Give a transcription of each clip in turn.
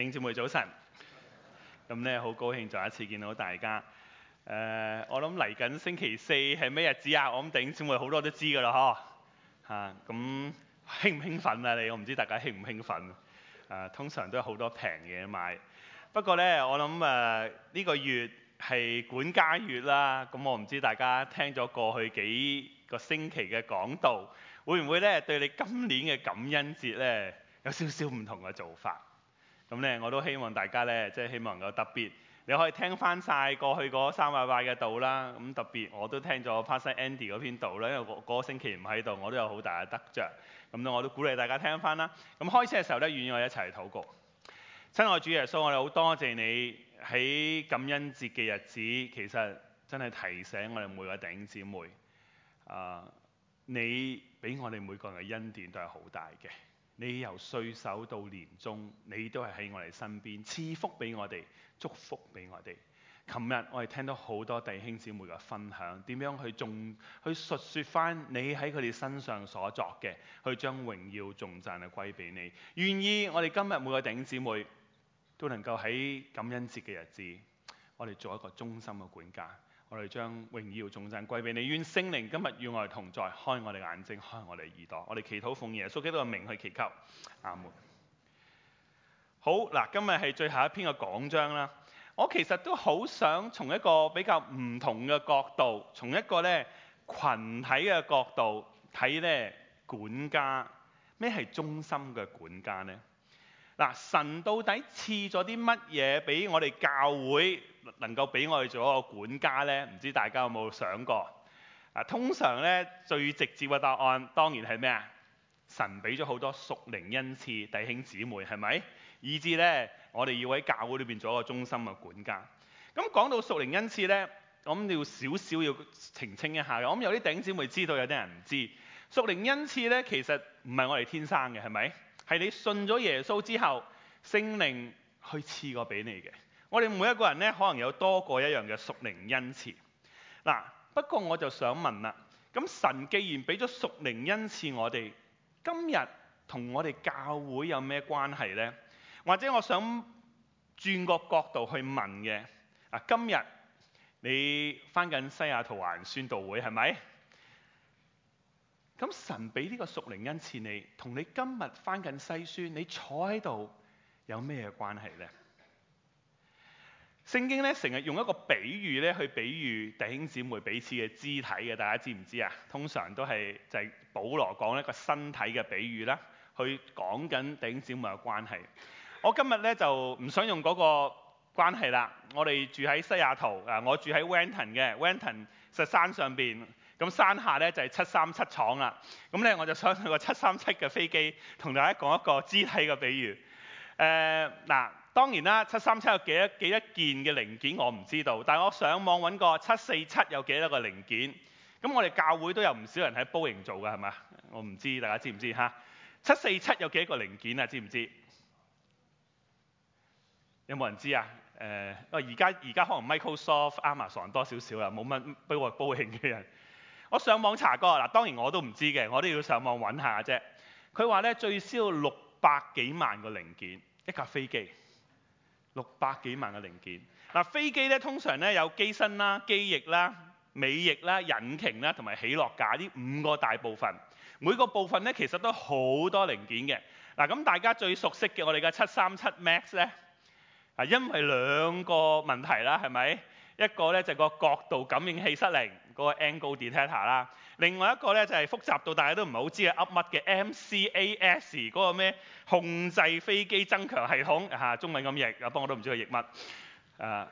兄姊妹早晨，咁咧好高興再一次見到大家。我諗嚟緊星期四係咩日子啊？我諗弟兄姊妹好多都知㗎啦，嗬。咁興唔興奮啊你？我唔知大家興唔興奮。通常都有好多平嘢買。不過咧，我諗呢個月係管家月啦。咁我唔知大家聽咗過去幾個星期嘅講道，會唔會咧對你今年嘅感恩節咧有少少唔同嘅做法？咁咧，我都希望大家咧，即係希望能夠特別，你可以聽翻晒過去嗰3個禮拜嘅道啦。咁特別我都聽咗 Pastor Andy 嗰篇道啦，因為嗰個星期唔喺度，我都有好大嘅得着。咁咧，我都鼓勵大家聽翻啦。咁開始嘅時候咧，願意我哋一齊嚟禱告。親愛主耶穌，我哋好多謝你喺感恩節嘅日子，其實真係提醒我哋每個弟兄姊妹，你俾我哋每個人嘅恩典都係好大嘅。你由歲首到年終，你都係喺我哋身邊，賜福俾我哋，祝福俾我哋。琴日我哋聽到好多弟兄姊妹嘅分享，點樣去述說翻你喺佢哋身上所作嘅，去將榮耀頌讚去歸俾你。願意我哋今日每個弟兄姊妹都能夠喺感恩節嘅日子，我哋做一個忠心嘅管家，我哋將榮耀頌讚歸俾你。願聖靈今日與我哋同在，開我哋眼睛，開我哋耳朵。我哋祈禱奉耶穌基督嘅名去祈求，阿門。好嗱，今日係最後一篇嘅講章啦。我其實都好想從一個比較唔同嘅角度，從一個咧群體嘅角度睇咧管家。咩係忠心嘅管家呢？嗱，神到底賜咗啲乜嘢俾我哋教會，能夠俾我哋做一個管家呢？唔知大家有冇想過？通常咧最直接嘅答案當然係咩啊？神俾咗好多屬靈恩賜弟兄姊妹，係咪？以致咧我哋要喺教會裏邊做一個忠心嘅管家。咁講到屬靈恩賜咧，我諗要少少要澄清一下嘅。我諗有啲弟兄姊妹知道，有啲人唔知。屬靈恩賜咧其實唔係我哋天生嘅，係咪？係你信咗耶穌之後，聖靈去賜過俾你嘅。我哋每一個人咧，可能有多過一樣嘅屬靈恩賜。嗱，不過我就想問啦，咁神既然俾咗屬靈恩賜我哋，今日同我哋教會有咩關係呢？或者我想轉個角度去問嘅，今日你返緊西雅圖華宣道會係咪？咁神俾呢個屬靈恩賜你，同你今日返緊西宣，你坐喺度有咩關係呢？聖經咧成日用一個比喻咧去比喻弟兄姊妹彼此嘅肢體嘅，大家知唔知啊？通常都係就係保羅講一個身體嘅比喻啦，去講緊弟兄姊妹嘅關係。我今日咧就唔想用嗰個關係啦。我哋住喺西雅圖，我住喺 Wenton 嘅 Wenton 實山上邊，咁山下咧就係737廠啦。咁咧我就想去個737嘅飛機同大家講一個肢體嘅比喻。當然啦，737有幾多件嘅零件我唔知道，但係我上網揾過747有幾多個零件。咁我哋教會都有唔少人喺波營做㗎，係咪？我唔知大家知唔知嚇？747有幾多個零件啊？知唔知？有冇人知啊？而家可能 Microsoft、Amazon 多少少啦，冇乜俾我波營嘅人。我上網查過，當然我都唔知嘅，我都要上網揾下啫。佢話咧最少600幾萬個零件，一架飛機。600幾萬嘅零件。飛機咧通常咧有機身啦、機翼啦、尾翼啦、引擎啦同埋起落架呢5個大部分。每個部分咧其實都好多零件嘅。咁大家最熟悉嘅我哋嘅737 Max 咧，因為2個問題啦，係咪？一個咧就個角度感應器失靈，嗰個 angle detector 啦。另外一個咧就係複雜到大家都唔係好知係噏乜嘅 MCAS 嗰個咩控制飛機增強系統，中文咁譯，不過我都唔知佢譯乜。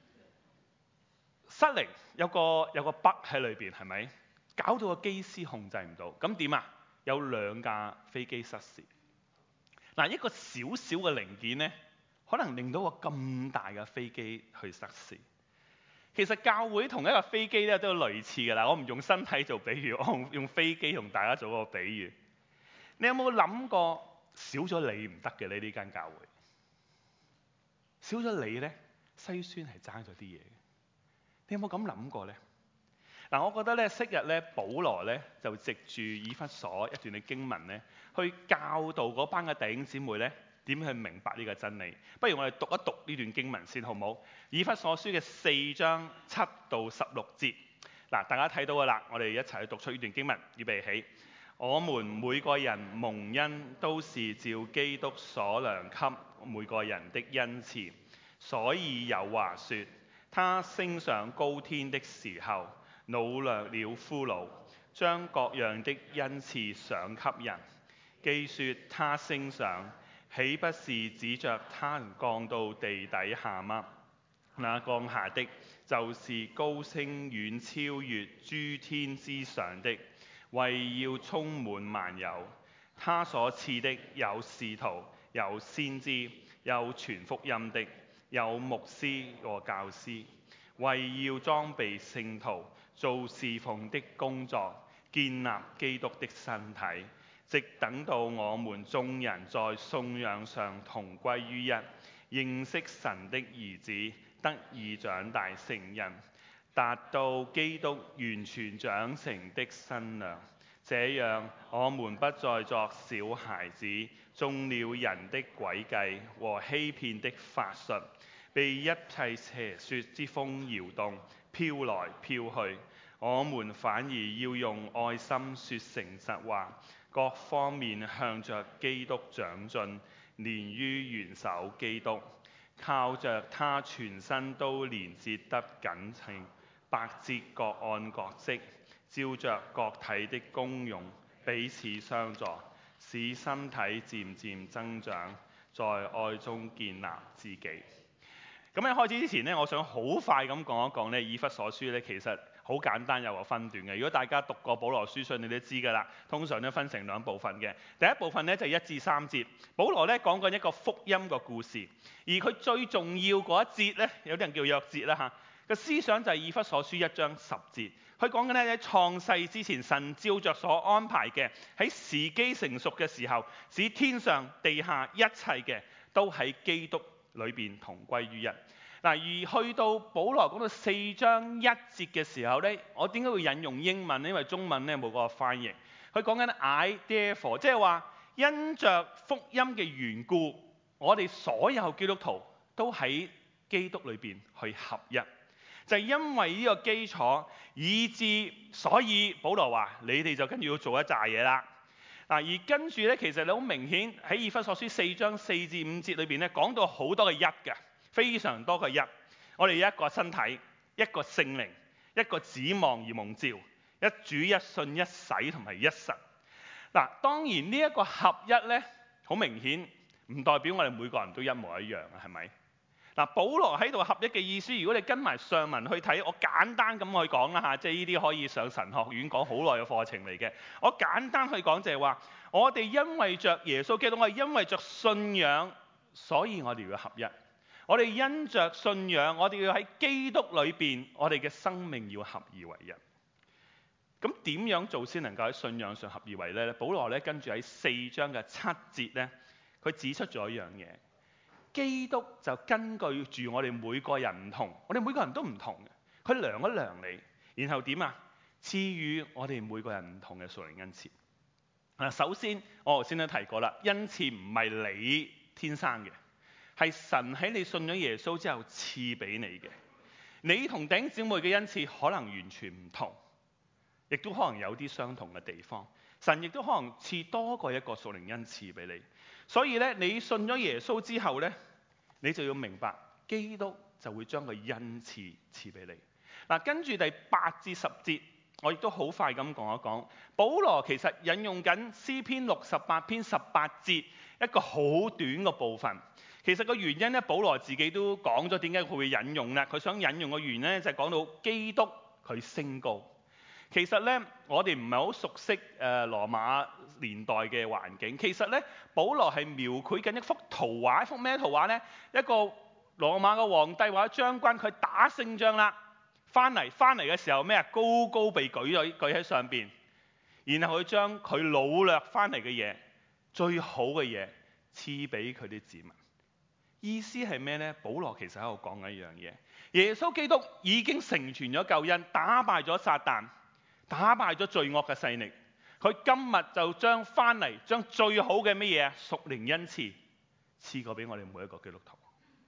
失靈有個 bug 喺裏邊，係咪？搞到個機師控制唔到，咁點啊？有2架飛機失事。一個小小嘅零件咧，可能令到個咁大嘅飛機去失事。其實教會同一個飛機咧都類似㗎啦。我唔用身體做比喻，我用飛機同大家做個比喻。你有冇諗過少咗你唔得嘅呢？呢間教會少咗你咧，西宣係爭咗啲嘢嘅。你有冇咁諗過咧？我覺得咧，昔日咧，保羅咧就藉住以弗所一段嘅經文咧，去教導嗰班嘅弟兄姊妹咧， 點去明白呢個真理。不如我哋讀一讀呢段經文先，好唔好？以弗所書嘅4章7到16節。嗱，大家睇到㗎啦，我哋一齊去讀出呢段經文，預備起。我們每個人蒙恩都是照基督所量給每個人的恩賜，所以有話說，他升上高天的時候，擄掠了俘虜，將各樣的恩賜賞給人。既說他升上，豈不是指着他降到地底下嗎？那降下的，就是高升遠超越諸天之上的，為要充滿萬有。他所賜的有使徒，有先知，有傳福音的，有牧師和教師，為要裝備聖徒，做侍奉的工作，建立基督的身體，直等到我們眾人在信仰上同歸於一，認識神的兒子，得以長大成人，達到基督完全長成的身量。這樣，我們不再作小孩子，中了人的詭計和欺騙的法術，被一切邪說之風搖動，飄來飄去。我們反而要用愛心說誠實話，各方面向着基督長進，連於元首基督，靠着他全身都連接得緊稱，百節各按各職，照着各體的功用彼此相助，使身體漸漸增長，在愛中建立自己。咁喺開始之前呢，我想好快咁講一講呢，以弗所書呢其實好簡單，有個分段嘅。如果大家讀過保羅書信，你都知㗎啦。通常都分成兩部分嘅。第一部分呢，就係1至3節，保羅呢講緊一個福音個故事，而佢最重要嗰一節呢，有啲人叫約節啦嚇。個思想就係以弗所書1章10節，佢講緊呢，喺創世之前，神照着所安排嘅，喺時機成熟嘅時候，使天上地下一切嘅都喺基督裏邊同歸於一。嗱，而去到保羅講到4章1節嘅時候呢，我點解會引用英文呢？因為中文呢冇嗰個翻譯。佢講緊 I therefore， 即係話因着福音嘅緣故，我哋所有基督徒都喺基督裏邊去合一。就係因為呢個基礎，以致所以保羅話：你哋就跟住要做一紮嘢啦。嗱，而跟住呢，其實你好明顯喺以弗所書4章4至5節裏邊呢，講到好多嘅一嘅。非常多嘅一，我哋有一個身體，一個聖靈，一個指望而蒙召，一主一信一洗同埋一神。嗱，當然呢一個合一呢，好明顯唔代表我哋每個人都一模一樣啊，係咪？嗱，保羅喺度合一嘅意思，如果你跟埋上文去睇，我簡單咁去講啦嚇，即係呢啲可以上神學院講好耐嘅課程嚟嘅。我簡單去講就係話，我哋因為着耶穌基督，我哋因為着信仰，所以我哋要合一。我哋因着信仰，我哋要喺基督裏邊，我哋嘅生命要合二為一。咁點樣做先能夠喺信仰上合二為一呢？保羅咧跟住喺4章嘅7節呢，佢指出咗一樣嘢。基督就根據住我哋每個人唔同，我哋每個人都唔同嘅。佢量一量你，然後點啊？賜予我哋每個人唔同嘅屬靈恩賜。嗱，首先我頭先都提過啦，恩賜唔係你天生嘅。係神喺你信咗耶穌之後賜俾你嘅。你同弟兄姊妹嘅恩賜可能完全唔同，亦都可能有啲相同嘅地方。神亦都可能賜多過一個屬靈恩賜俾你。所以咧，你信咗耶穌之後咧，你就要明白基督就會將個恩賜賜俾你。嗱，跟住第8至10節，我亦都好快咁講一講。保羅其實引用緊詩篇68篇18節一個好短嘅部分。其實個原因咧，保羅自己都講咗點解佢會引用啦。佢想引用嘅原因咧，就係講到基督佢升高。其實咧，我哋唔係好熟悉羅馬年代嘅環境。其實咧，保羅係描繪緊一幅圖畫，一幅咩圖畫咧？一個羅馬嘅皇帝或者將軍，佢打勝仗啦，翻嚟嘅時候咩啊？高高被舉喺上邊，然後佢將佢擄掠翻嚟嘅嘢，最好嘅嘢賜俾佢啲子民。意思係咩呢？保羅其實喺度講緊一樣嘢，耶穌基督已經成全咗救恩，打敗咗撒旦，打敗咗罪惡嘅勢力。佢今日就將翻嚟，將最好嘅乜嘢屬靈恩賜賜過俾我哋每一個基督徒。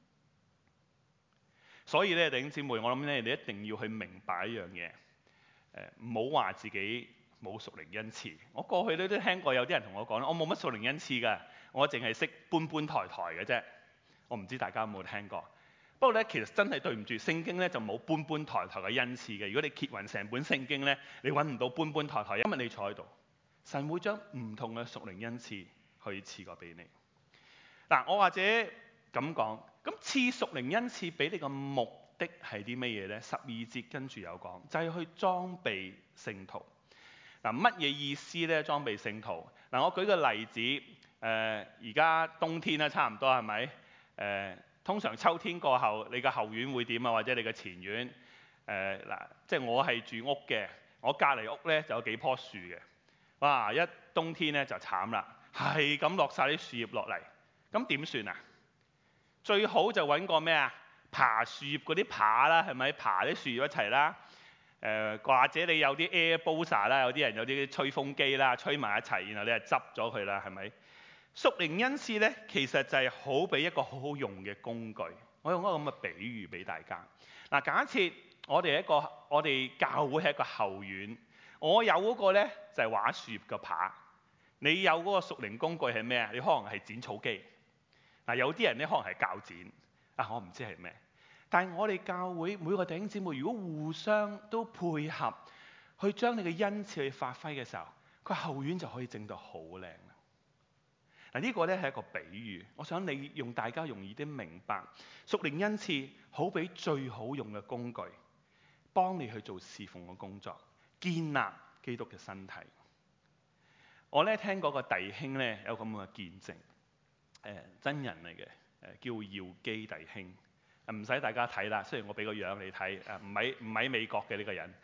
所以咧，弟兄姊妹，我諗咧，你一定要去明白一樣嘢，唔好話自己冇屬靈恩賜。我過去咧都聽過有啲人同我講，我冇乜屬靈恩賜㗎，我淨係識搬搬抬抬嘅啫。我唔知大家有冇聽過。不過咧，其實真係對唔住，聖經咧就冇搬搬抬抬嘅恩賜嘅。如果你揭勻成本聖經咧，你揾唔到搬搬抬抬。因為你坐喺度，神會將唔同嘅屬靈恩賜去賜過俾你。嗱，我或者咁講。咁賜屬靈恩賜俾你個目的係啲乜嘢呢？12節跟住有講，就係去裝備聖徒。嗱，乜嘢意思呢？裝備聖徒。嗱，我舉個例子，而家冬天啦，差唔多係咪？通常秋天過後，你個後院會點啊？或者你個前院？即係我係住屋嘅，我隔離屋呢就有幾棵樹嘅。哇！一冬天呢就慘啦，係咁落晒啲樹葉落嚟，咁點算啊？最好就揾個咩啊？爬樹葉嗰啲爬啦，係咪？爬啲樹葉一齊啦。或者你有啲 air booster 啦，有啲人有啲吹風機啦，吹埋一齊，然後你就執咗佢啦，係咪？屬靈恩賜咧，其實就係好比一個好好用嘅工具。我用一個咁嘅比喻俾大家。嗱，假設我哋教會係一個後院，我有嗰個咧就係畫樹葉嘅爬，你有嗰個屬靈工具係咩啊？你可能係剪草機。嗱，有啲人咧可能係鉸剪，我唔知係咩。但係我哋教會每個弟兄姊妹，如果互相都配合，去將你嘅恩賜去發揮嘅時候，個後院就可以整到好靚啦。嗱，呢個咧係一個比喻，我想你用大家容易啲明白。屬靈恩賜好比最好用嘅工具，幫你去做侍奉嘅工作，建立基督嘅身體。我咧聽過個弟兄咧有咁嘅見證。真人嚟嘅，叫耀基弟兄，唔使大家睇啦。雖然我俾個樣你睇，唔喺美國嘅呢個人。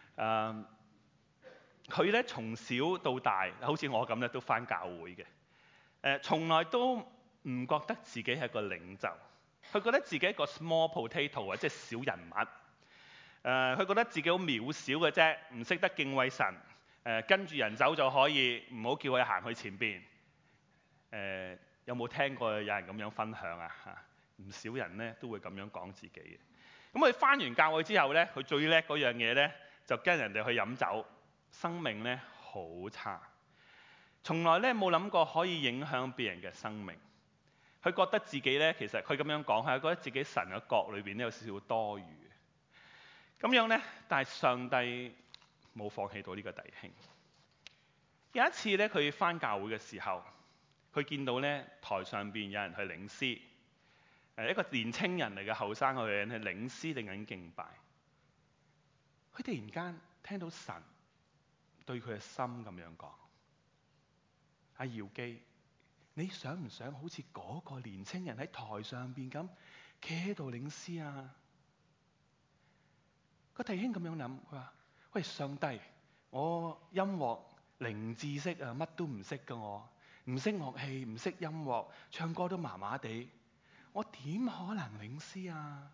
佢咧從小到大，好似我咁咧都返教會嘅。從來都唔覺得自己係個領袖，佢覺得自己係一個 small potato 啊，即係小人物。佢覺得自己好渺小嘅啫，唔識得敬畏神。跟住人走就可以，唔好叫佢行去前邊。有冇聽過有人咁樣分享啊？唔少人咧都會咁樣講自己嘅。咁佢返完教會之後咧，佢最叻嗰樣嘢咧，就跟人哋去飲酒，生命咧好差，從來咧冇諗過可以影響別人嘅生命。佢覺得自己咧，其實佢咁樣講係覺得自己神嘅國裏邊咧有少少多餘。咁樣咧，但係上帝冇放棄到呢個弟兄。有一次咧，佢返教會嘅時候，佢見到咧台上邊有人去領詩，一個年青人嚟嘅後生嘅人去領詩定緊敬拜。佢突然間聽到神對佢嘅心咁樣講：阿耀基，你想唔想好似嗰個年青人喺台上邊咁企喺度領詩啊？個弟兄咁樣諗，佢話：喂，上帝，我音樂零知識啊，乜都唔識㗎，我唔識樂器，唔識音樂，唱歌都麻麻地，我點可能領詩啊？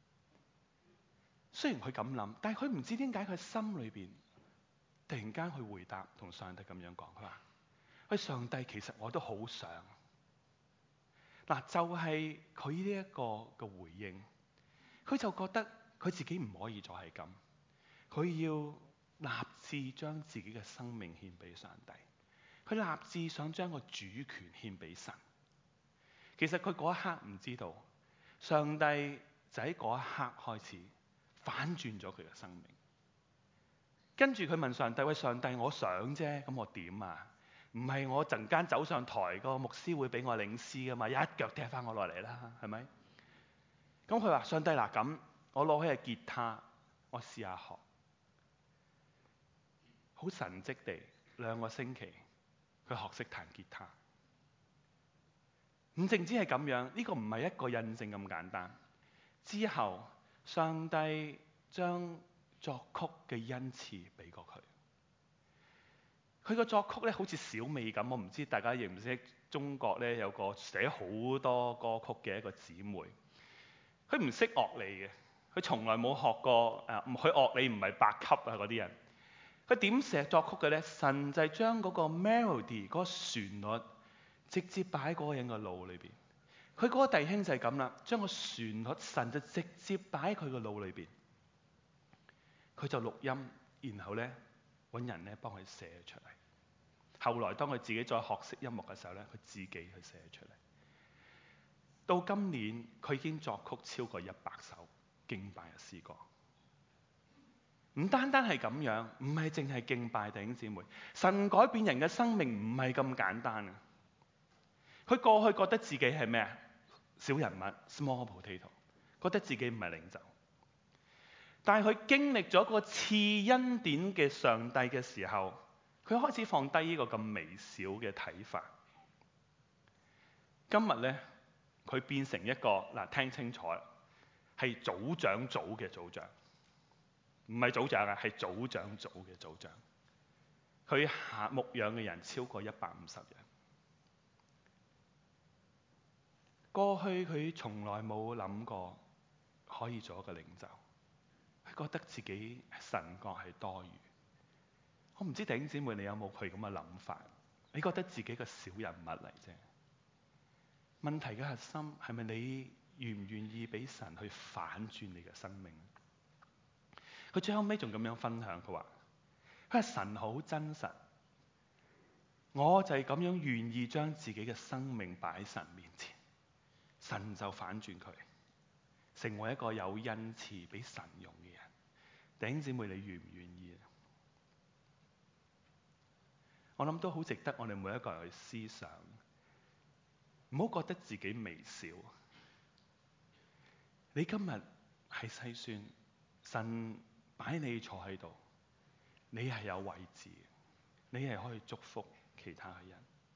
雖然佢咁諗，但係佢唔知點解佢心裏邊突然間去回答，同上帝咁樣講，佢話：喂，上帝，其實我都好想。嗱，就係佢呢一個嘅回應，佢就覺得佢自己唔可以再係咁，佢要立志將自己嘅生命獻俾上帝，佢立志想將個主權獻俾神。其實佢嗰一刻唔知道，上帝就喺嗰一刻開始反轉咗佢嘅生命。跟住佢問上帝：喂，上帝，我想啫，咁我點啊？唔係我陣間走上台，個牧師會俾我領詩噶嘛？一腳踢翻我落嚟啦，係咪？咁佢話：上帝嗱，咁我攞起個吉他，我試下學。好神蹟地2個星期，佢學識彈吉他。唔淨止係咁樣，呢個唔係一個印證咁簡單。之後上帝將作曲嘅恩賜俾過佢。佢個作曲咧好似小美咁，我唔知大家認唔認識中國咧有個寫好多歌曲嘅一個姊妹。佢唔識樂理嘅，佢從來冇學過佢樂理唔係8級啊嗰啲人。佢點寫作曲嘅咧？神就係將嗰個 melody 嗰個旋律直接擺喺嗰個人嘅腦裏邊。 佢嗰個弟兄就係咁啦，將個旋律神就直接擺喺佢個腦裏邊，佢就錄音，然後咧揾人咧幫佢寫出嚟。後來當佢自己再學識音樂嘅時候咧，佢自己去寫出嚟。到今年佢已經作曲超過100首敬拜嘅詩歌。唔單單係咁樣，唔係淨係敬拜，弟兄姊妹，神改變人嘅生命唔係咁簡單啊！佢過去覺得自己係咩啊？小人物 small potato， 覺得自己唔係領袖。但係佢經歷咗個賜恩典嘅上帝嘅時候，佢開始放低呢個咁微小嘅睇法。今日咧，佢變成一個嗱，聽清楚啦，係組長組嘅組長，唔係組長啊，係組長組嘅組長。佢牧養嘅人超過150人。過去佢從來冇諗過可以做一個領袖，佢覺得自己神國係多餘。我唔知弟兄姊妹你有冇佢咁嘅諗法？你覺得自己個小人物嚟啫。問題嘅核心係咪你願唔願意俾神去反轉你嘅生命？佢最後尾仲咁樣分享，佢話神好真實，我就係咁樣願意將自己嘅生命擺喺神面前，神就反轉佢，成為一個有恩賜俾神用嘅人。弟兄姊妹，你願唔願意？我諗都好值得我哋每一個人去思想，唔好覺得自己微小。你今日係篩選，神擺你坐喺度，你係有位置，你係可以祝福其他嘅人。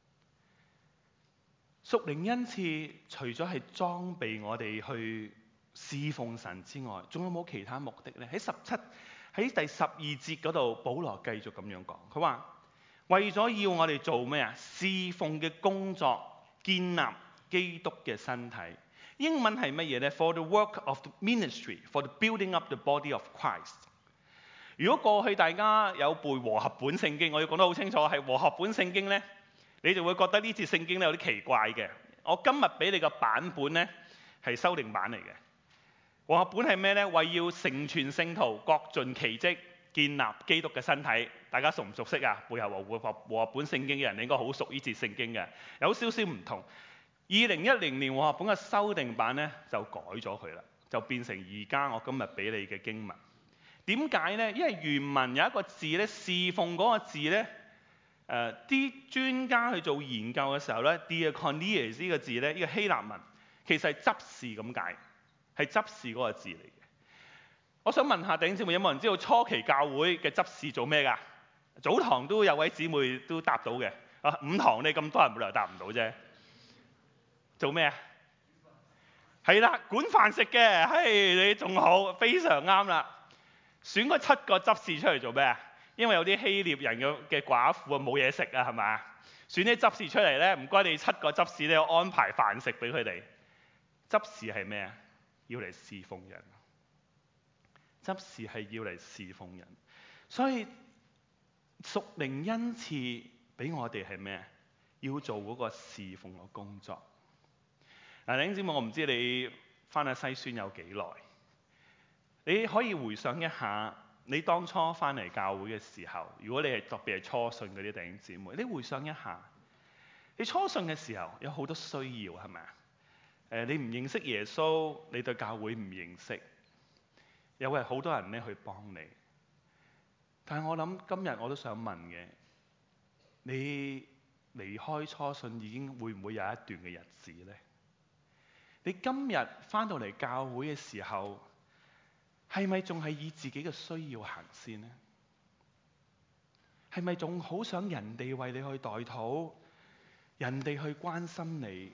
屬靈恩賜除咗係裝備我哋去侍奉神之外，仲有冇其他目的呢？喺第12節嗰度，保羅繼續咁樣講，佢話為咗要我哋做咩啊？侍奉嘅工作，建立基督嘅身體。英文係乜嘢呢？ For the work of the ministry, for the building up the body of Christ。如果過去大家有背和合本聖經，我要講得好清楚，係和合本聖經呢，你就會覺得呢節聖經咧有啲奇怪嘅。我今日俾你個版本呢，係修訂版嚟嘅。和合本係咩呢？為要成全聖徒，各盡其職，建立基督嘅身體。大家熟唔熟悉啊？背後和合本聖經嘅人，你應該好熟呢節聖經嘅。有少少唔同。2010年和合本嘅修訂版呢，就改咗佢啦，就變成而家我今日俾你嘅經文。點解呢？因為原文有一個字呢，侍奉嗰個字呢，啲專家去做研究嘅時候呢，diakonia 呢個字呢，呢個希臘文其實係執事咁解，係執事嗰個字嚟嘅。我想問下弟兄姊妹，有冇人知道初期教會嘅執事做咩㗎？早堂都有位姊妹都答到嘅，午堂你咁多人冇理由答唔到啫。做咩啊？係啦，管飯食嘅，嘿，你仲好，非常啱啦。選嗰7個執事出嚟做咩啊？因為有啲希臘人嘅寡婦啊冇嘢食啊，係咪？選啲執事出嚟咧，唔該你7個執事咧，要安排飯食俾佢哋。執事係咩啊？要嚟侍奉人。執事係要嚟侍奉人，所以屬靈恩賜俾我哋係咩？要做嗰個侍奉嘅工作。嗱，弟兄姊妹，我唔知你翻去西宣有幾耐，你可以回想一下你當初翻嚟教會嘅時候，如果你係特別係初信嗰啲弟兄姊妹，你回想一下，你初信嘅時候有好多需要，係咪啊？你唔認識耶穌，你對教會唔認識，又係好多人咧去幫你。但係我諗今日我都想問嘅，你離開初信已經會唔會有一段嘅日子呢？你今日翻到嚟教會嘅時候，係咪仲係以自己嘅需要行先呢？係咪仲好想人哋為你去代禱，人哋去關心你？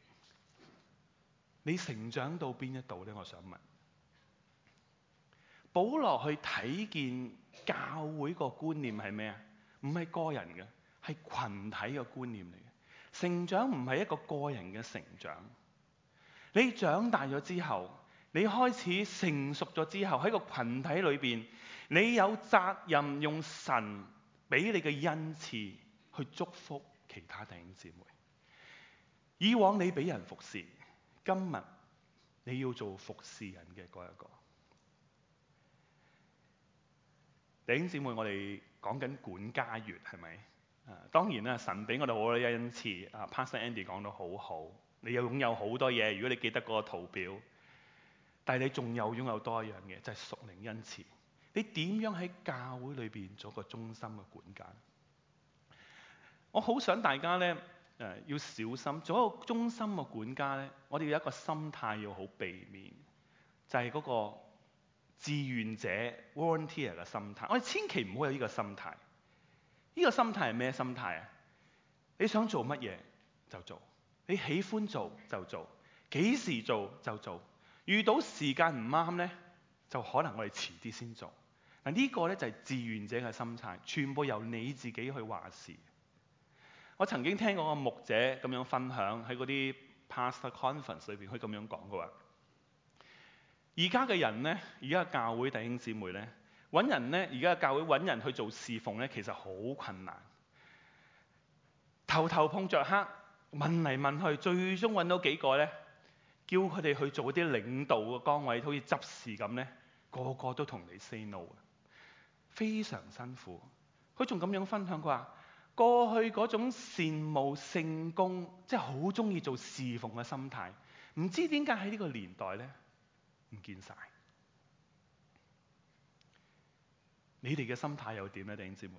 你成長到邊一度呢？我想問。保羅去睇見教會個觀念係咩啊？唔係個人嘅，係群體嘅觀念嚟嘅。成長唔係一個個人嘅成長。你長大咗之後，你開始成熟咗之後，喺個群體裏邊，你有責任用神俾你嘅恩賜去祝福其他弟兄姊妹。以往你俾人服侍， 今日你要做服侍人嘅嗰一個。弟兄姊妹，我哋講緊管家月係咪？當然啦，神俾我哋好多恩賜。Pastor Andy 講得好好，你又擁有好多嘢。如果你記得嗰個圖表，但係你仲有擁有多一樣嘢，就係屬靈恩賜。你點樣喺教會裏邊做個忠心嘅管家？我好想大家咧要小心，做一個忠心嘅管家咧，我哋有一個心態要好避免，就係嗰個志願者 volunteer 嘅心態。我哋千祈唔好有呢個心態。呢個心態係咩心態啊？你想做乜嘢就做，你喜歡做就做，幾時做就做。遇到時間唔啱呢，就可能我哋遲啲先做。嗱，呢個呢就係志願者嘅心態，全部由你自己去話事。我曾經聽過個牧者咁樣分享喺嗰啲 pastor conference 裏邊，佢咁樣講嘅話：而家嘅人呢，而家嘅教會弟兄姊妹呢，揾人呢，而家嘅教會揾人去做侍奉呢，其實好困難。頭頭碰着黑，問嚟問去，最終揾到幾個呢，叫佢哋去做啲領導嘅崗位，好似執事咁呢，個個都同你 say no， 非常辛苦。佢仲咁樣分享，佢話過去嗰種羨慕聖工，即係好中意做侍奉嘅心態，唔知點解喺呢個年代呢，唔見晒。你哋嘅心態又點呢？弟兄姊妹，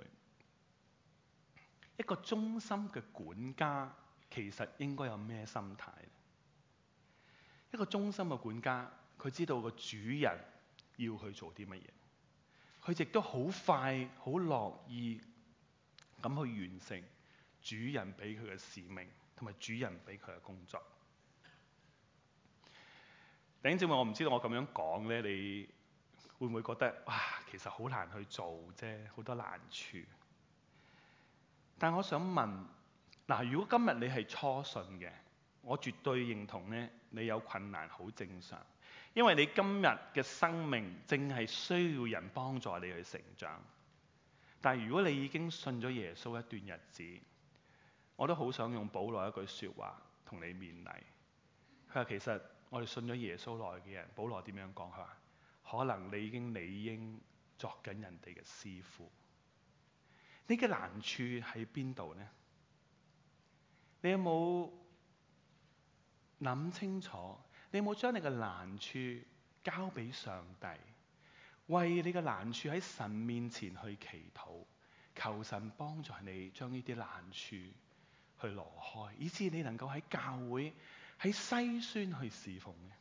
一個忠心嘅管家其實應該有咩心態？一個忠心嘅管家，佢知道個主人要去做啲乜嘢，佢亦都好快好樂意咁去完成主人俾佢嘅使命同埋主人俾佢嘅工作。弟兄姊妹，我唔知道我咁樣講呢，你會唔會覺得哇，其實好難去做啫，好多難處。但我想問，嗱，如果今日你係初信嘅，我絕對認同呢，你有困難好正常，因為你今日嘅生命正係需要人幫助你去成長。但係如果你已經信咗耶穌一段日子，我都好想用保羅一句説話同你勉勵。佢話其實我哋信咗耶穌耐嘅人，保羅點樣講？佢話可能你已經理應作緊人哋嘅師傅。你嘅難處喺邊度呢？你有冇諗清楚？你有冇將你嘅難處交俾上帝，為你嘅難處喺神面前去祈禱，求神幫助你將呢啲難處去挪開，以致你能夠喺教會喺篩選去侍奉嘅。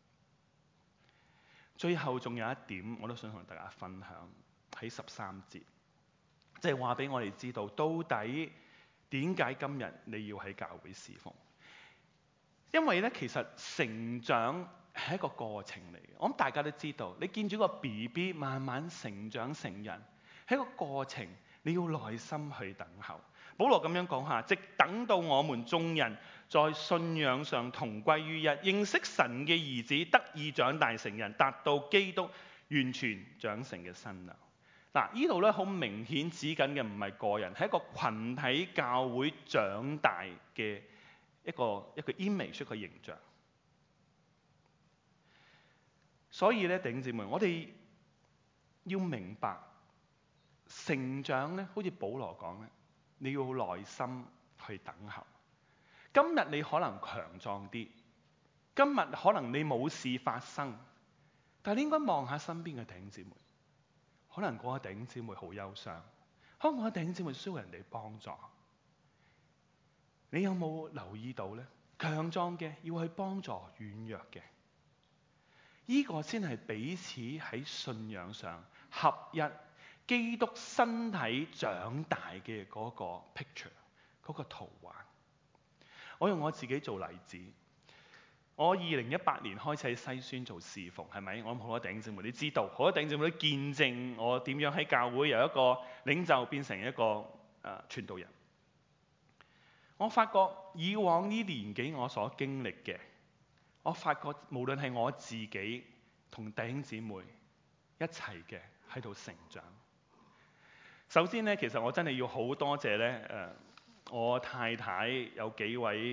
最後仲有一點，我都想同大家分享喺13節。即係話俾我哋知道，到底點解今日你要喺教會侍奉？因為咧，其實成長係一個過程嚟嘅。我諗大家都知道，你見住個 BB 慢慢成長成人，係一個過程，你要耐心去等候。保羅咁樣講下，直等到我們眾人在信仰上同歸於一，認識神嘅兒子，得以長大成人，達到基督完全長成嘅身量。嗱，呢度咧好明顯指緊嘅唔係個人，係一個群體教會長大嘅一個 image， 一個形象。所以咧，弟兄姊妹，我哋要明白成長咧，好似保羅講咧，你要耐心去等候。今日你可能強壯啲，今日可能你冇事發生，但係你應該望下身邊嘅弟兄姊妹。可能嗰個弟兄姊妹好憂傷，可能嗰個弟兄姊妹需要人哋幫助。你有冇留意到呢？強壯嘅要去幫助軟弱嘅，呢個先係彼此喺信仰上合一，基督身體長大嘅嗰個 picture， 嗰個圖畫。我用我自己做例子。我2018年開始喺西宣做侍奉，係咪？我諗好多弟兄姊妹你知道，好多弟兄姊妹都見證我點樣喺教會由一個領袖變成一個傳道人。我發覺以往呢年紀我所經歷嘅，我發覺無論係我自己同弟兄姊妹一齊嘅喺度成長。首先呢，其實我真係要好多謝呢我太太有幾位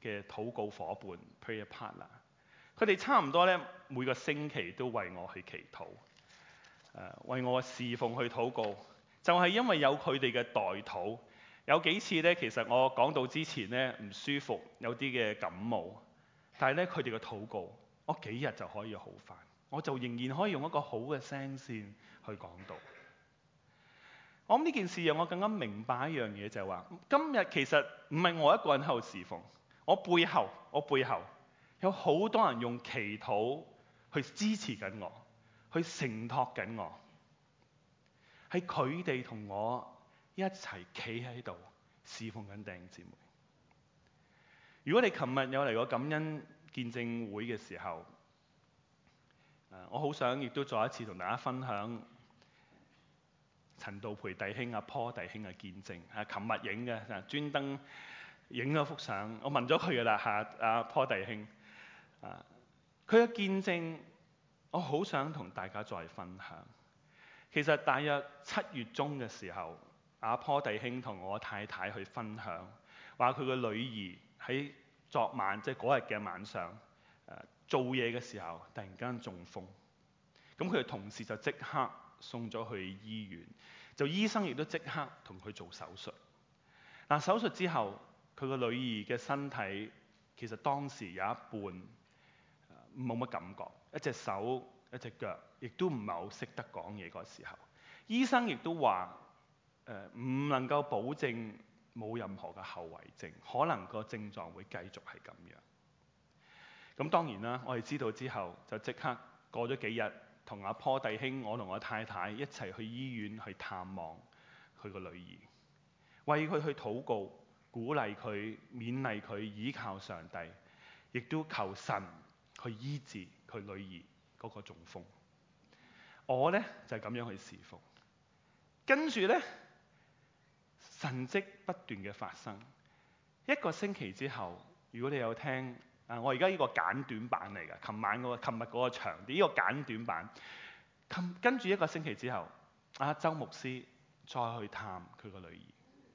嘅禱告伙伴 prayer partner， 佢哋差唔多咧每個星期都為我去祈禱，為我侍奉去禱告，就係因為有佢哋嘅代禱。有幾次咧，其實我講道之前咧唔舒服，有啲嘅感冒，但係咧佢哋嘅禱告，我幾日就可以好返，我就仍然可以用一個好嘅聲線去講道。我諗呢件事讓我更加明白一樣嘢，就係話今日其實唔係我一個人喺度侍奉，我背後有好多人用祈禱去支持緊我，去承托緊我，係佢哋同我一齊企喺度侍奉緊弟兄姊妹。如果你琴日有嚟過感恩見證會嘅時候，我好想亦都再一次同大家分享陳道培弟兄阿坡弟兄嘅見證，琴日影嘅，專登影咗幅相，我問咗佢噶啦阿坡弟兄，佢嘅見證我好想同大家再分享。其實大約7月中嘅時候，阿坡弟兄同我太太去分享，話佢個女兒喺昨晚即係嗰日嘅晚上做嘢嘅時候，突然間中風，咁佢嘅同事就即刻送咗去醫院，就醫生亦都即刻同佢做手術。手術之後，佢個女兒嘅身體其實當時有一半冇乜感覺，一隻手一隻腳亦都唔係好識得講嘢嗰時候，醫生亦都話唔能夠保證冇任何嘅後遺症，可能個症狀會繼續係咁樣。咁當然啦，我哋知道之後就即刻過咗幾日，同阿坡弟兄，我同我太太一齊去醫院去探望佢個女兒，為佢去禱告，鼓勵佢，勉勵佢，倚靠上帝，亦都求神去醫治佢女兒嗰個中風。我呢，就係咁樣去侍奉，跟住呢，神蹟不斷嘅發生。1個星期之後，如果你有聽我而家呢個簡短版嚟嘅，琴日嗰個長啲，呢個簡短版。跟住1個星期之後，周牧師再去探佢個女兒，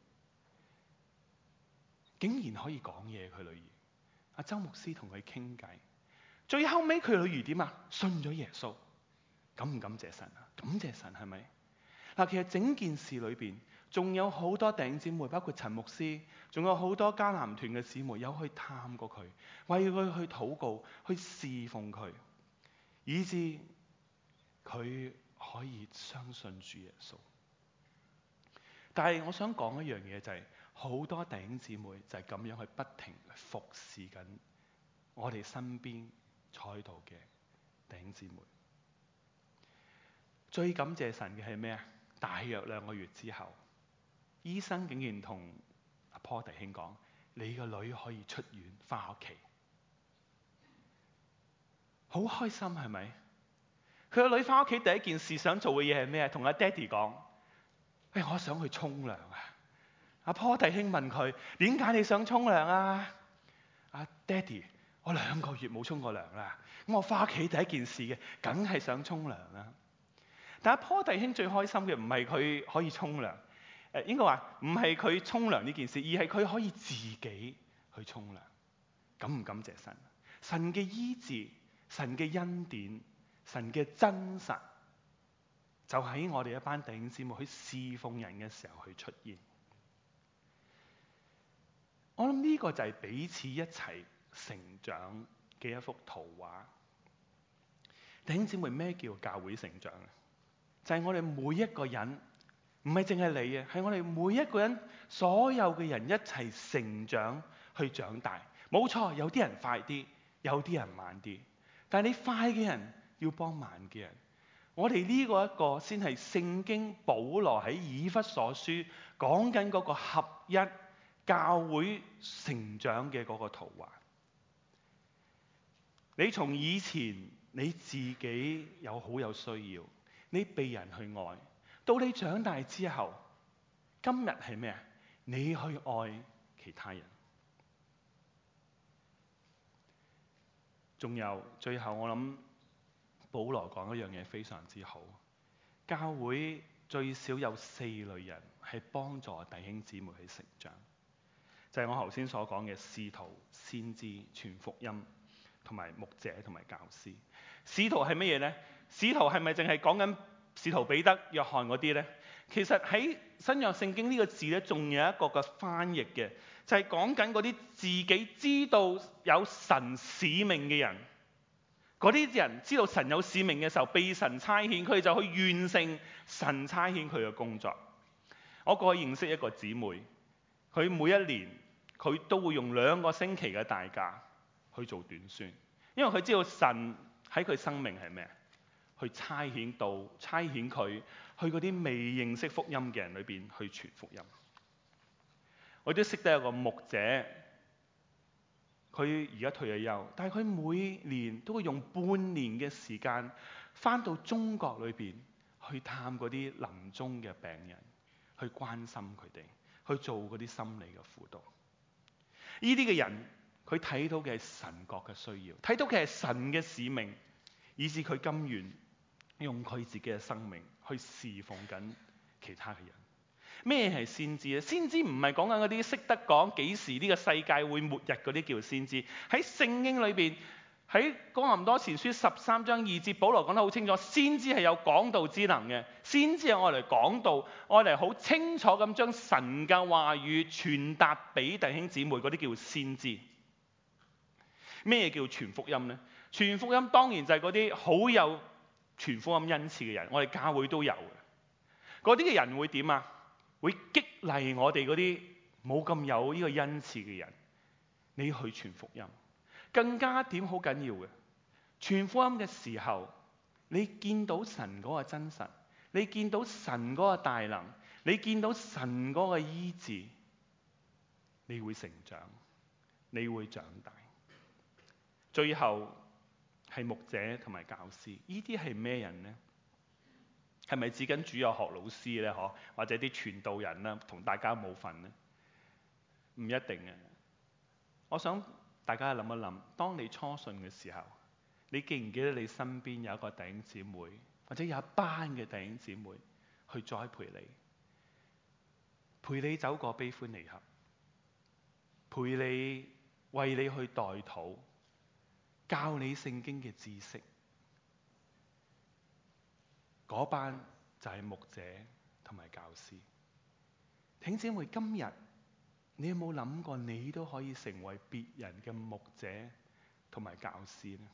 竟然可以講嘢。佢女兒，周牧師同佢傾偈，最後尾佢女兒點啊？信咗耶穌。感唔感謝神啊？感謝神係咪？其實整件事裏邊仲有好多弟兄姊妹，包括陳牧師，仲有好多迦南團嘅姊妹有去探過佢，為佢去禱告，去侍奉佢，以致佢可以相信主耶穌。但係我想講一樣嘢，就係好多弟兄姊妹就係咁樣去不停服侍緊我哋身邊坐喺度嘅弟兄姊妹。最感謝神嘅係咩啊？大約2個月之後，醫生竟然同阿坡弟兄講：你個女可以出院翻屋企。好開心係咪？佢個女翻屋企第一件事想做嘅嘢係咩？同阿爹哋講：我想去沖涼啊！阿坡弟兄問佢：點解你想沖涼啊？爹哋，我2個月冇沖過涼啦，咁我翻屋企第一件事嘅，梗係想沖涼啦。但阿坡弟兄最開心嘅唔係佢可以沖涼，應該話唔係佢沖涼呢件事，而係佢可以自己去沖涼。感唔感謝神？神嘅醫治，神嘅恩典，神嘅真實，就喺我哋一班弟兄姊妹去侍奉人嘅時候去出現。我諗呢個就係彼此一齊成長嘅一幅圖畫。弟兄姊妹，咩叫教會成長啊？就係我哋每一個人，唔係淨係你啊，係我哋每一個人，所有嘅人一齊成長去長大。冇錯，有啲人快啲，有啲人慢啲，但係你快嘅人要幫慢嘅人。我哋呢個一個先係聖經保羅喺以弗所書講緊嗰個合一教會成長嘅嗰個圖畫。你從以前你自己好有需要，你被人去愛，到你長大之後，今日係咩啊？你去愛其他人。仲有最後，我諗保羅講一樣嘢非常之好，教會最少有4類人係幫助弟兄姊妹去成長。 就係我頭先所講嘅使徒、先知、傳福音同埋牧者同埋教師。使徒係乜嘢呢？使徒係咪淨係講緊使徒彼得、約翰嗰啲呢？其實喺新約聖經呢個字呢，仲有一個嘅翻譯嘅，就係講緊嗰啲自己知道有神使命嘅人。嗰啲人知道神有使命嘅時候，被神差遣，佢哋就去完成神差遣佢嘅工作。我過去認識一個姊妹，佢每一年佢都會用2個星期嘅大假去做短宣，因為佢知道神喺佢生命係咩？去差遣佢去嗰啲未認識福音嘅人裏邊去傳福音。我都識得有個牧者，佢而家退咗休，但係佢每年都會用半年嘅時間返到中國裏邊去探嗰啲臨終嘅病人，去關心佢哋，去做嗰啲心理嘅輔導。呢啲嘅人，佢睇到嘅係神國嘅需要，睇到嘅係神嘅使命，以致佢甘願用佢自己嘅生命去侍奉緊其他嘅人。咩係先知咧？先知唔係講緊嗰啲識得講幾時呢個世界會末日嗰啲叫先知。喺聖經裏邊，喺哥林多前書13章2節，保羅講得好清楚，先知係有講道之能嘅。先知係愛嚟講道，愛嚟好清楚咁將神嘅話語傳達俾弟兄姊妹，嗰啲叫先知。咩叫傳福音呢？傳福音當然就係嗰啲好有傳福音恩賜嘅人，我哋教會都有嘅。嗰啲嘅人會點啊？會激勵我哋嗰啲冇咁有呢個恩賜嘅人，你去傳福音。更加點好緊要嘅，傳福音嘅時候，你見到神嗰個真實，你見到神嗰個大能，你見到神嗰個醫治，你會成長，你會長大。最後係牧者同埋教師，呢啲係咩人呢？係咪指緊主日學老師呢？或者啲傳道人啦，同大家冇份呢？唔一定嘅。我想大家諗一諗，當你初信嘅時候，你記唔記得你身邊有一個弟兄姊妹，或者有一班嘅弟兄姊妹去栽培你，陪你走過悲歡離合，陪你為你去代禱，教你聖經嘅知識，嗰班就係牧者同埋教師。弟兄姊妹，今日你有冇諗過你都可以成為別人嘅牧者同埋教師呢？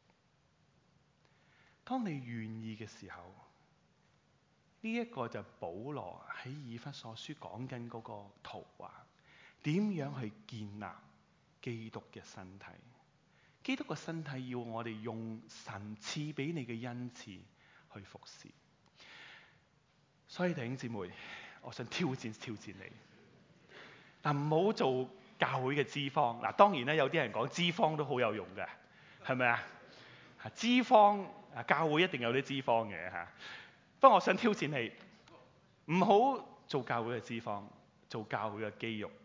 當你願意嘅時候，呢一個就保羅喺以弗所書講緊嗰個圖畫，點樣去建立基督嘅身體。基督嘅身體要我哋用神賜俾你嘅恩賜去服侍。所以弟兄姊妹，我想挑戰你。嗱，唔好做教會嘅資方。嗱，當然咧，有啲人講資方都好有用嘅，係咪啊？資方教會一定有啲資方嘅嚇。不過我想挑戰你，唔好做教會嘅資方，做教會嘅肌肉。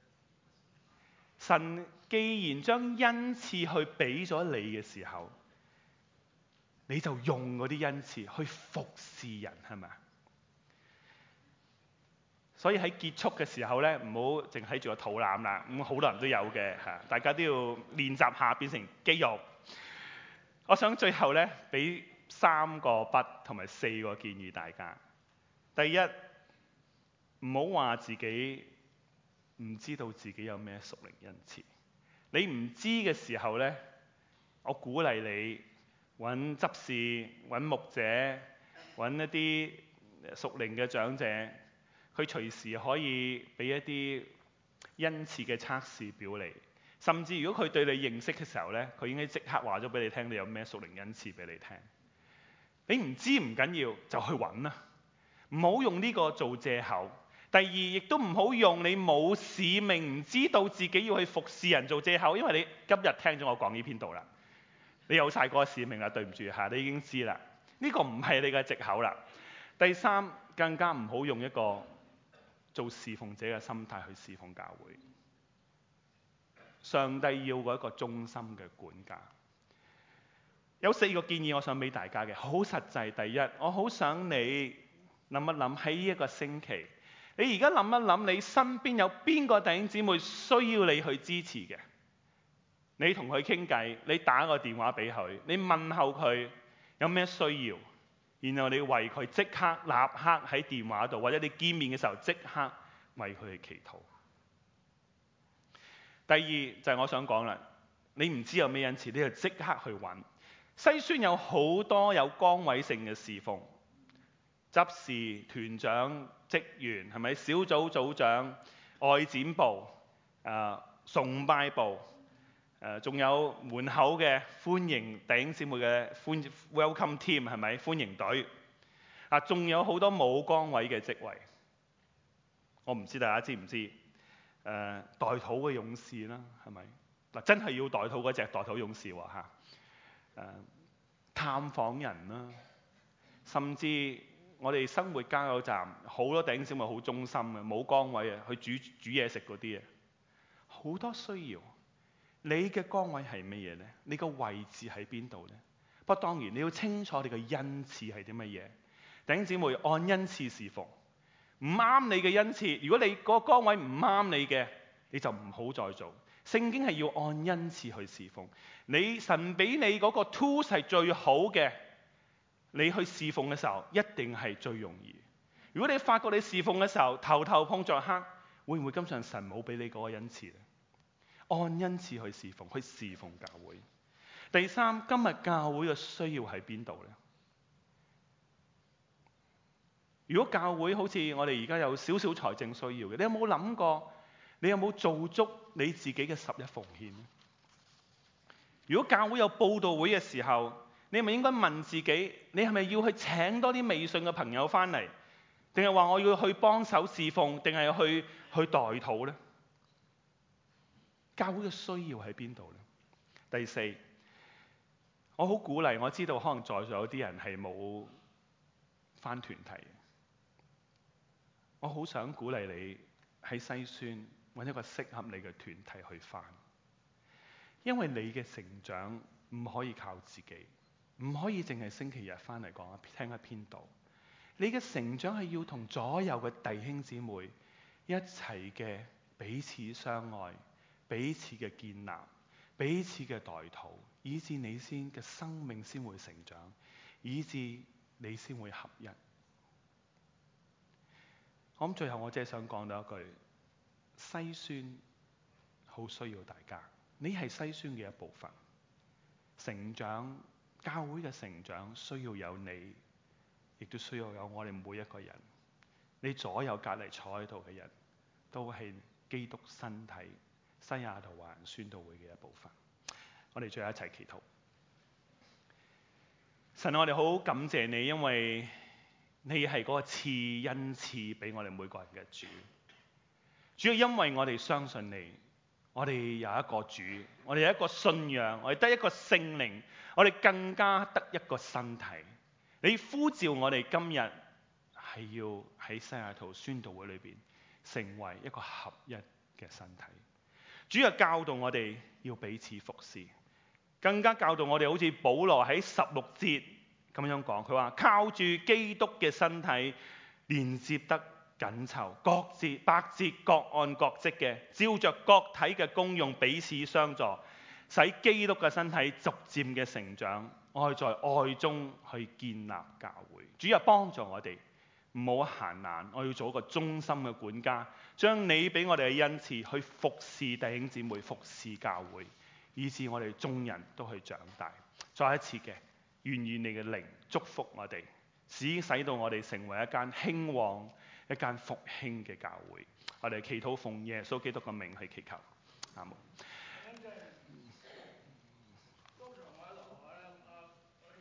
神既然將恩賜去俾咗你嘅時候，你就用嗰啲恩賜去服侍人，係咪啊？所以喺結束嘅時候咧，唔好淨睇住個肚腩啦。咁好多人都有嘅嚇，大家都要練習下變成肌肉。我想最後咧，俾3個不同埋4個建議大家。第一，唔好話自己唔知道自己有咩屬靈恩賜。你唔知嘅時候咧，我鼓勵你揾執事、揾牧者、揾一啲屬靈嘅長者，佢隨時可以俾一啲恩賜嘅測試表你。甚至如果佢對你認識嘅時候咧，佢應該即刻話咗俾你聽，你有咩屬靈恩賜俾你聽。你唔知唔緊要，就去揾啦，唔好用呢個做藉口。第二，亦都唔好用你冇使命、唔知道自己要去服侍人做藉口，因為你今日聽咗我講呢篇道啦，你有晒嗰個使命啦，對唔住嚇，你已經知啦，呢個唔係你嘅藉口啦。第三，更加唔好用一個做侍奉者嘅心態去侍奉教會。上帝要一個忠心嘅管家。有4個建議我想俾大家嘅，好實際。第一，我好想你諗一諗喺呢一個星期， 你而家諗一諗，你身邊有邊個弟兄姊妹需要你去支持嘅？你同佢傾偈，你打個電話俾佢，你問候佢有咩需要，然後你為佢即刻立刻喺電話度，或者你見面嘅時候即刻為佢哋祈禱。第二就係我想講啦，你唔知有咩恩賜，你就即刻去揾。西宣有好多有崗位性嘅侍奉，執事、團長、職員，係咪？小組組長、外展部、崇拜部，仲有門口嘅歡迎弟兄姊妹嘅welcome team，係咪？歡迎隊。仲有好多冇崗位嘅職位，我唔知大家知唔知？代禱嘅勇士啦，係咪？真係要代禱嗰隻代禱勇士喎嚇。探訪人啦，甚至我哋生活加油站好多弟兄姊妹好忠心嘅，冇崗位啊，去煮嘢食嗰啲啊，好多需要。你嘅崗位係乜嘢呢？你個位置喺邊度呢？不過當然你要清楚你嘅恩賜係啲乜嘢。弟兄姊妹按恩賜侍奉，唔啱你嘅恩賜，如果你嗰個崗位唔啱你嘅，你就唔好再做。聖經係要按恩賜去侍奉。你神俾你嗰個 tools 係最好嘅，你去侍奉嘅時候一定係最容易。如果你發覺你侍奉嘅時候頭頭碰着黑，會唔會今上神冇俾你嗰個恩賜咧？按恩賜去侍奉，去侍奉教會。第三，今日教會嘅需要喺邊度呢？如果教會好似我哋而家有少少財政需要嘅，你有冇諗過？你有冇做足你自己嘅十一奉獻？如果教會有佈道會嘅時候，你係咪應該問自己，你係咪要去請多啲未信嘅朋友翻嚟，定係話我要去幫手侍奉，定係去代禱呢？教會嘅需要喺邊度呢？第四，我好鼓勵，我知道可能在座有啲人係冇翻團體，我好想鼓勵你喺西宣揾一個適合你嘅團體去翻，因為你嘅成長唔可以靠自己，唔可以淨係星期日翻嚟講聽一篇道。你嘅成長係要同左右嘅弟兄姊妹一齊嘅彼此相愛，彼此嘅建立，彼此嘅代禱，以致你先嘅生命先會成長，以致你先會合一。我諗最後我只係想講到一句，西宣好需要大家，你係西宣嘅一部分。成長，教會嘅成長需要有你，亦都需要有我哋每一個人。你左右隔離坐喺度嘅人都係基督身體西雅圖華人宣道會嘅一部分。我哋最後一齊祈禱。神，我哋好感謝你，因為你係嗰個賜恩賜俾我哋每個人嘅主。主要因為我哋相信你，我哋有一個主，我哋有一個信仰，我哋得一個聖靈，我哋更加得一個身體。你呼召我哋今日係要喺西雅圖宣道會裏邊成為一個合一嘅身體。主要教導我哋要彼此服侍，更加教導我哋好似保羅喺16節咁樣講，佢話靠住基督嘅身體連接得緊湊，各節百節各按各職嘅，照着各體嘅功用彼此相助，使基督嘅身體逐漸嘅成長，愛在愛中去建立教會。主要幫助我哋唔好閒懶，我要做一個忠心嘅管家，將你俾我哋嘅恩賜去服侍弟兄姊妹，服侍教會，以致我哋眾人都去長大。再一次嘅，願意你嘅靈祝福我哋，使到我哋成為一間興旺、一間復興嘅教會。我哋祈禱奉耶穌基督嘅名去祈求，阿門。